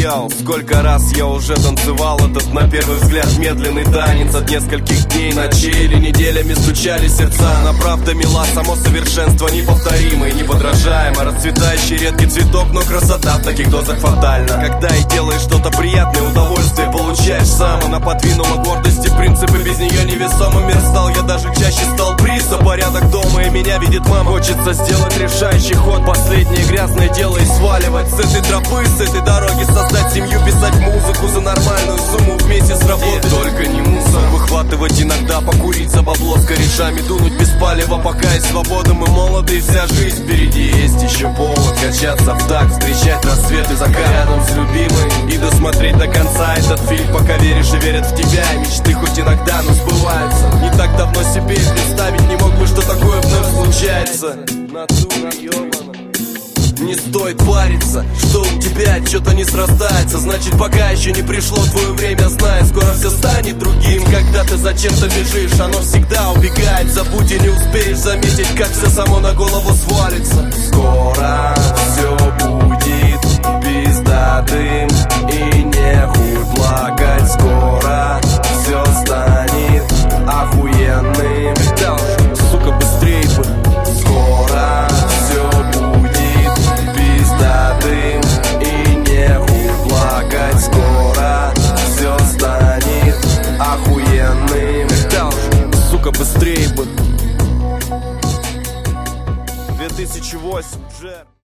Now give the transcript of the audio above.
скучал. Сколько раз я уже танцевал этот, на первый взгляд, медленный танец. От нескольких дней, ночей или неделями стучали сердца. Она правда мила, само совершенство неповторимое, неподражаемо. Расцветающий редкий цветок, но красота в таких дозах фатальна. Когда и делаешь что-то приятное, удовольствие получаешь сам. Она подвинула гордости принципы, без нее невесомым мир стал. Я даже чаще стал бриться, порядок дома, и меня видит мама. Хочется сделать решающий ход, последнее грязное дело и сваливать с этой тропы, с этой дороги, создать семью, писать музыку за нормальную сумму вместе с работой. Только не мусор, выхватывать иногда, покурить за бабло с корешами, дунуть без палева, пока есть свобода, мы молоды и вся жизнь впереди. Есть еще повод качаться в такт, встречать рассвет и закат рядом с любимой и досмотреть до конца этот фильм, пока веришь и верят в тебя. И мечты хоть иногда, но сбываются. Не так давно себе и представить не мог бы, что такое вновь случается. Натура ёбана. Не стоит париться, что у тебя что-то не срастается. Значит, пока еще не пришло твое время, знай, скоро все станет другим. Когда ты зачем-то бежишь, оно всегда убегает. Забудь и не успеешь заметить, как все само на голову свалится. Скоро все будет пиздатым, и нехуй плакать. Скоро все станет охуенным. Да уж, сука, быстрей бы. Скоро все будет пиздатым, и нехуй плакать. Скоро все станет охуенным. Да уж, сука, быстрей бы. 2008, Джер.